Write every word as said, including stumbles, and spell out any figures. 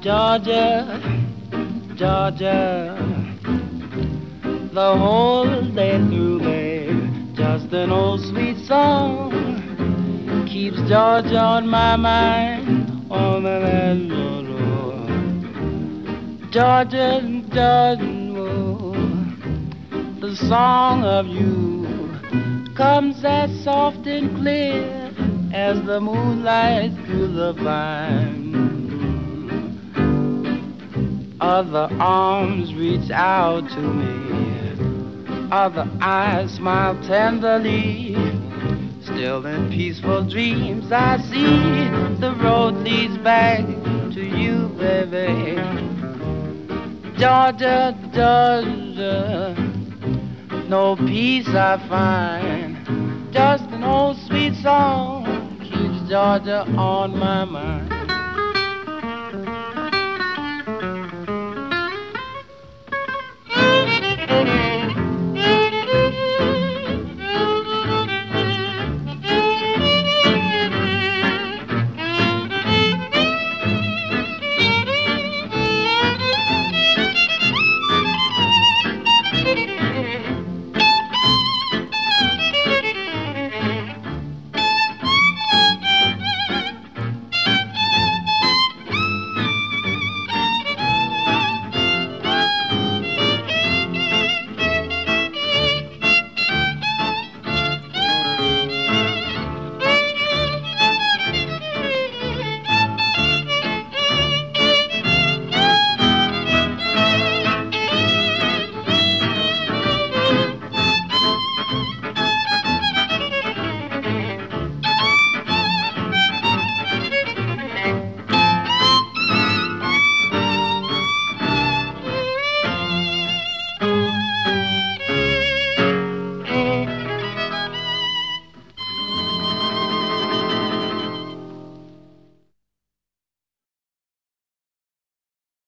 Georgia, Georgia, the whole day through, babe, just an old sweet song keeps Georgia on my mind, on my mind, oh, oh. Georgia, Georgia, oh, the song of you comes as soft and clear as the moonlight through the vine. Other arms reach out to me, other eyes smile tenderly. Still in peaceful dreams I see the road leads back to you, baby. Georgia, Georgia, no peace I find, just an old sweet song keeps Georgia on my mind.